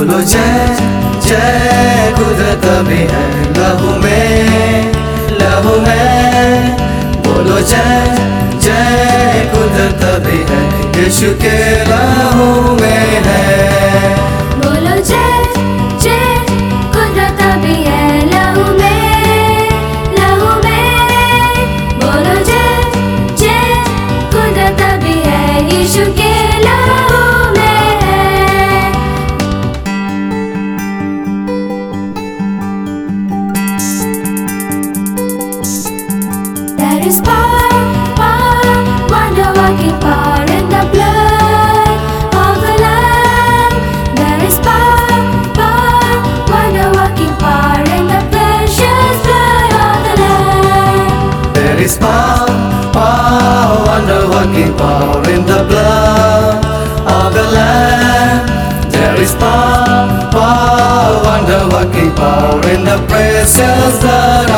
बोलो जय जय कुदरत भी है लहू में बोलो जय जय कुदरत भी है यीशु के लहू में है। बोलो जय जय कुदरत भी है लहू में बोलो जय जय कुदरत भी है यीशु के लहू में है। There is power, wonder-working power in the blood of the Lamb. There is power, wonder-working power in the precious blood of the Lamb. There is power, wonder-working power in the blood of the Lamb. There is power, wonder-working power in the precious blood